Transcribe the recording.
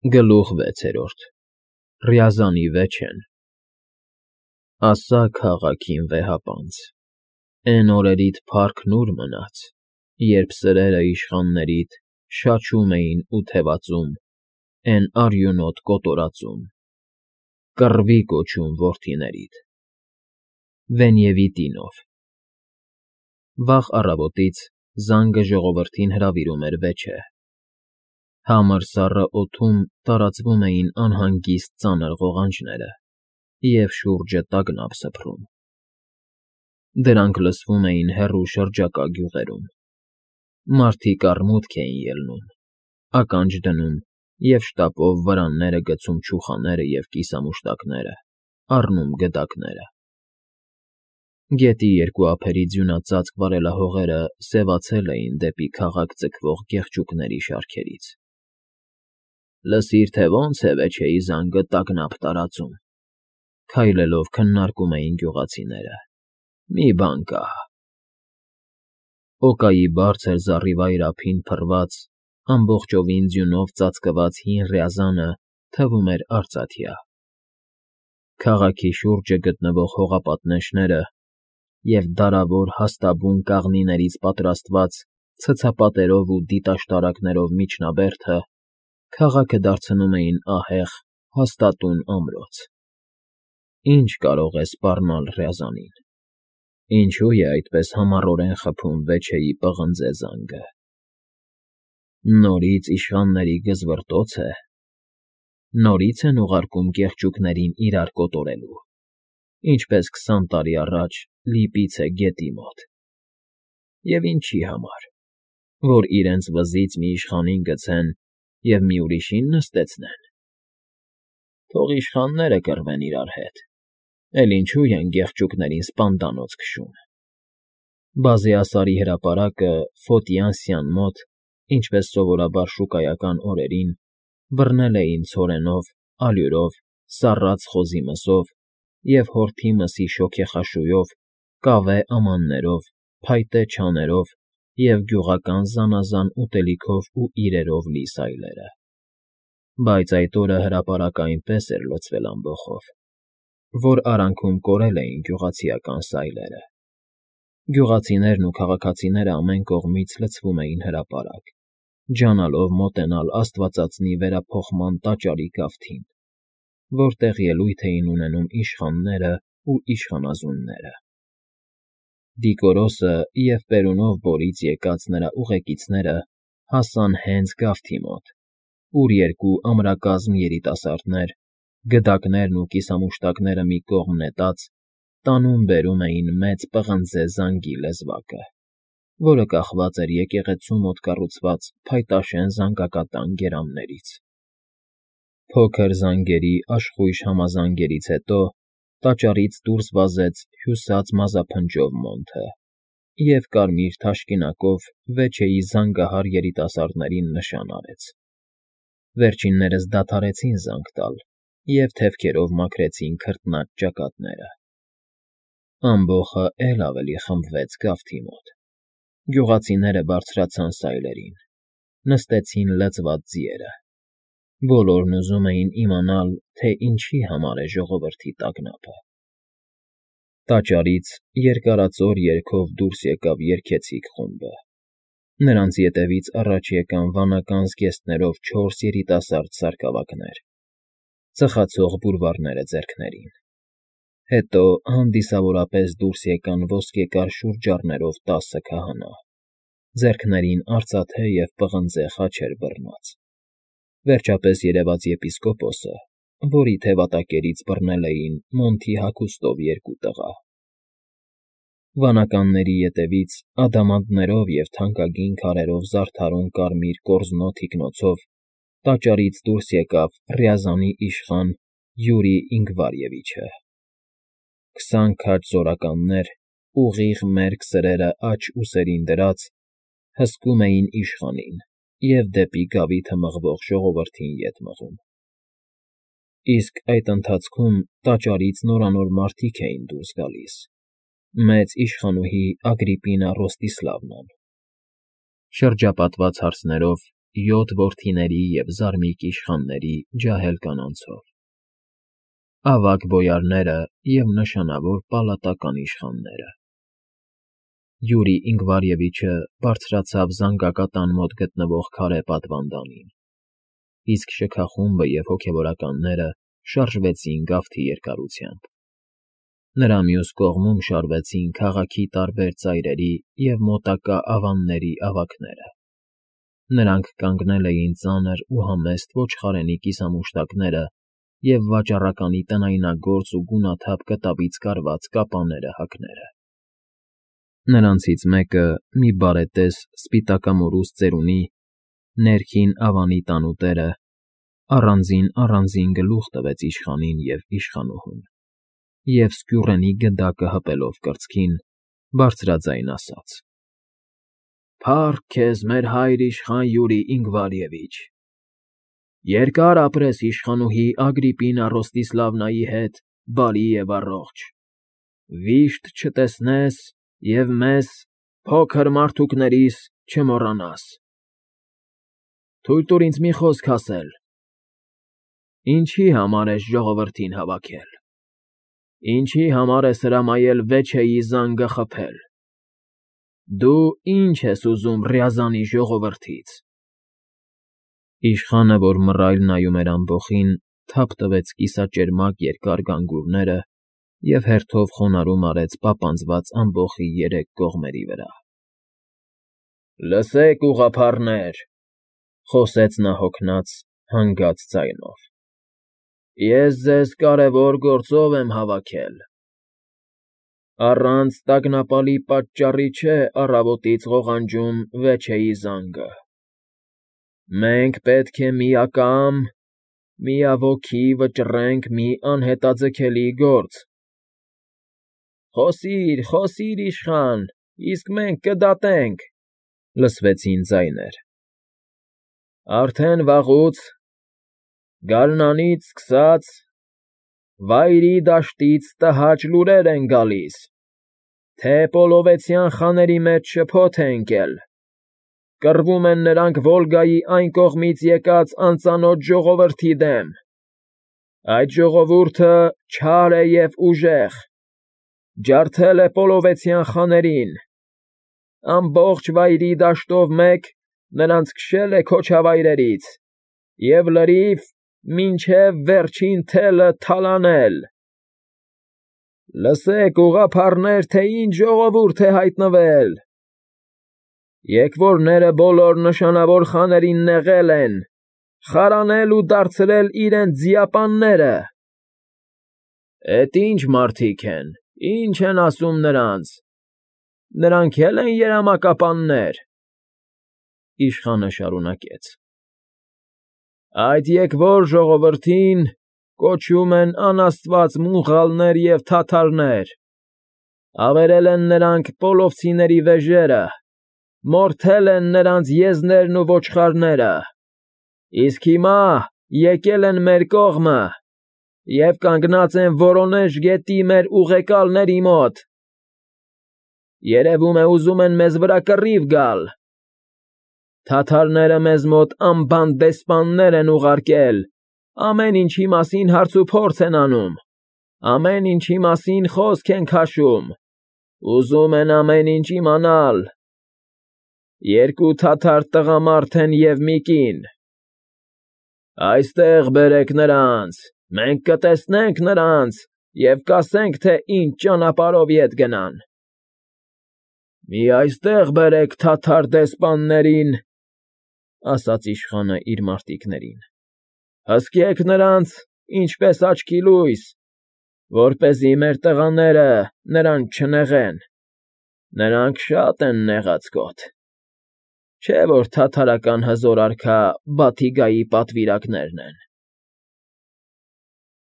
Գլուխ 6 Ռյազանի վեճեն Ասա քաղաքին վեհապանց, էն օրերիդ փառքն ուր մնաց, երբ սրերը իշխաններիդ շաչում էին ու թևածում, էն արյունոտ կոտորածում, կռվի կոչում որդիներիդ։ Վենևիտինով Վաղ առավոտից զանգը ժողովրդին հրավիրում էր վեճե։ Համր սառը օդում տարածվում էին անհանգիստ ծանր ղողանջները և շուրջը տագնապ սփռում։ Դրանք լսվում էին հեռու շրջակա գյուղերում։ Մարդիկ առմուտք էին ելնում, ականջ դնում և շտապով վրանները գցում չուխաները և կիսամուշտակները, առնում գդակները։ Գետի երկու ափերի ձյունածածկ վարելահողերը սևացել էին դեպի քաղաք ձգվող գեղջուկների շարքերից։ Լսիր, թե ոնց է վեճեի զանգը տագնապ տարածում, քայլելով քննարկում էին գյուղացիները։ Մի բան կա։ Օկայի բարձր զառիվայր ափին փռված, ամբողջովին ձյունով ծածկված հին Ռյազանը թվում էր արծաթյա։ Քաղաքի շուրջը գտնվող հողապատնեշները և դարավոր հաստաբուն կաղնիներից պատրաստված ցցապատերով ու դիտաշտարակներով միջնաբերդը քաղաքը դարձնում էին ահեղ, հաստատուն ամրոց։ Ինչ կարող է սպառնալ Ռյազանին։ Ինչու է այդպես համառորեն խփում վեճեի պղնձե զանգը։ Նորից իշխանների գզվռտոց է։ Նորից են ուղարկում գեղջուկներին իրար կոտորելու, ինչպես 20 տարի առաջ Լիպիցե գետի մոտ։ Եվ ինչի համար, որ իրենց վզից մի իշխանին գցեն և մի ուրիշին նստեցնեն։ Թող իշխանները կռվեն իրար հետ, էլ ինչու են գեղջուկներին սպանդանոց քշում։ Բազեասարի հրապարակը Ֆոտյանսյան մոտ, ինչպես սովորաբար շուկայական օրերին, բռնել էին ցորենով, ալյուրով, սառած խոզի մսով և հորթի մսի շոգեխաշույով, կավե ամաններով, փայտե չաներով և գյուղական զանազան ուտելիքով ու իրերով լի սայլերը։ Բայց այդ օրը հրապարակը այնպես էր լցվել ամբոխով, որ արանքում կորել էին գյուղացիական սայլերը։ Գյուղացիներն ու քաղաքացիները ամեն կողմից լցվում էին հրապարակ, ջանալով մոտենալ աստվածածնի վերափոխման տաճարի գավթին, որտեղ ելույթ էին ունենում իշխաններն ու իշխանազունները։ Դիկորոսը և Պերունով Բորից եկած նրա ուղեկիցները հասան հենց գավթի մոտ, ուր երկու ամրակազմ երիտասարդներ, գդակներն ու կիսամուշտակները մի կողմ նետած, տանում֊բերում էին մեծ պղնձե զանգի լեզվակը, որը կախված էր եկեղեցու մոտ կառուցված փայտաշեն զանգակատան գերաններից։ Փոքր զանգերի աշխույժ համազանգերից հետո տաճարից դուրս վազեց հյուսած մազափնջով Մոնթը և կարմիր թաշկինակով վեճեի զանգահար երիտասարդներին նշան արեց։ Վերջիններս դադարեցին զանգ տալ և թևքերով մաքրեցին քրտնած ճակատները։ Ամբոխը էլ ավելի խմբվեց գավթի մոտ։ Գյուղացիները բարձրացան սայլերին, նստեցին լցված ձիերը։ Բոլորն ուզում էին իմանալ, թե ինչի համար է ժողովրդի տագնապը։ Տաճարից երկարածոր երգով դուրս եկավ երգեցիկ խումբը։ Նրանց ետևից առաջ եկան վանական զգեստներով 4 երիտասարդ սարկավագներ, ծխացող բուրվարները ձեռքներին։ Հետո հանդիսավորապես դուրս եկան ոսկեկար շուրջառներով 10 քահանա, ձեռքներին արծաթե և պղնձե խաչեր բռնած։ Վերջապես երևաց եպիսկոպոսը, որի թևատակերից բռնել էին Մոնթի հագուստով 2 տղա։ Վանականների ետևից ադամանդներով և թանկագին քարերով զարդարուն կարմիր կորզնո թիկնոցով տաճարից դուրս եկավ Ռյազանի իշխան Յուրի Ինգվարևիչը։ 20 քաջ զորականներ, ուղիղ մերկ սրերը աջ ուսերին դրած, հսկում էին իշխանին և դեպի գավիթը մղվող ժողովրդին ետ մղում։ Իսկ այդ ընթացքում տաճարից նորանոր մարդիկ էին դուրս գալիս. մեծ իշխանուհի Ագրիպինա Ռոստիսլավնան, շրջապատված հարսներով 7 որդիների և զարմիկ իշխանների ջահել կանանցով, ավագ բոյարները և նշանավոր պալատական իշխանները։ Յուրի Ինգվարևիչը բարձրացավ զանգակատան մոտ գտնվող քարե պատվանդանին, իսկ շքախումբը և հոգևորականները շարժվեցին գավթի երկարությամբ։ Նրա մյուս կողմում շարվեցին քաղաքի տարբեր ծայրերի և մոտակա ավանների ավագները։ Նրանք կանգնել էին ծանր ու համեստ ոչխարենի կիսամուշտակները և վաճառականի տնայնագործ ու գունաթափ կտավից կարված կապաները հագները։ Նրանցից մեկը, մի բարետես սպիտակամորուս ծերունի, ներքին ավանի տանուտերը, առանձին գլուխ տվեց իշխանին և իշխանուհուն և սկյուռենի գդակը հպելով կրծքին, բարձրաձայն ասաց. «Փառք քեզ, մեր հայր իշխան Յուրի Ինգվարևիչ, երկար ապրես իշխանուհի Ագրիպինա Ռոստիսլավնայի հետ բարի և առողջ, վիշտ չտեսնես և մեզ, փոքր մարդուկներիս, չմոռանաս։ Թույլ տուր ինձ մի խոսք ասել. ինչի համար ես ժողովրդին հավաքել, ինչի համար ես հրամայել Վեչեի զանգը խփել, դու ինչ ես ուզում Ռյազանի ժողովրդից»։ Իշխանը, որ մռայլ նայում էր ամբոխին, թափ տվեց կիսաճերմակ երկար գանգուրները և հերթով խոնարհում արեց պապանձված ամբոխի 3 կողմերի վրա։ «Լսեք, ուղղափառներ,֊ խոսեց նա հոգնած, հանգած ձայնով,֊ ես ձեզ կարևոր գործով եմ հավաքել։ Առանց տագնապալի պատճառի չէ առավոտից ղողանջում Վեչեի զանգը։ Մենք պետք է միակամ, միավորքի վճռենք մի անհետաձգելի գործ»։ «Խոսիր, խոսիր, իշխան, իսկ մենք կդատենք»,֊ լսվեցին ձայներ։ «Արդեն վաղուց, գարնանից սկսած, Վայրի դաշտից տհաճ լուրեր են գալիս, թե պոլովեցյան խաների մեջ շփոթ է ընկել, կռվում են նրանք Վոլգայի այն կողմից եկած անծանոթ ժողովրդի դեմ։ Այդ ժողովուրդը չար է և ուժեղ, ջարդել է պոլովեցյան խաներին, ամբողջ Վայրի դաշտով մեկ նրանց քշել է քոչավայրերից և լրիվ մինչև վերջին թելը թալանել։ Լսեք, ուղղափառներ, թե ինչ ժողովուրդ է հայտնվել. եկվորները բոլոր նշանավոր խաներին նեղել են, խարանել ու դարձրել իրենց ձիապանները։ Էդ ինչ մարդիկ են, ինչ են ասում նրանց, նրանք էլ են երամակապաններ։ Իշխանը շարունակեց. Այդ եկվոր ժողովրդին կոչում են անաստված մունղալներ և թաթարներ, ավերել են նրանք պոլովցիների վեժերը, մորթել են նրանց եզներն ու ոչխարները, իսկ հիմա եկել են մեր կողմը և կանգնած են Վորոնեժ գետի մեր ուղեկալների մոտ։ Երևում է, ուզում են մեզ վրա կռիվ գալ։ Թաթարները մեզ մոտ անբանտ դեսպաններ են ուղարկել, ամեն ինչի մասին հարցուփորձ են անում, ամեն ինչի մասին խոսք են քաշում, ուզում են ամեն ինչ իմանալ։ 2 թաթար տղամարդ են և մի կին։ Այստեղ բերեք նրանց, մենք կտեսնենք նրանց և կասենք, թե ինչ ճանապարհով ետ գնան։ Մի այստեղ բերեք թաթար դեսպաններին, ասաց իշխանը իր մարդիկներին, հսկեք նրանց, ինչպես աչքի լույս, որպեսզի մեր տղաները նրանց չնեղեն, նրանք շատ են նեղացկոտ, չէ որ թաթարական հզոր արքա Բաթիգայի պատվիրակներն են։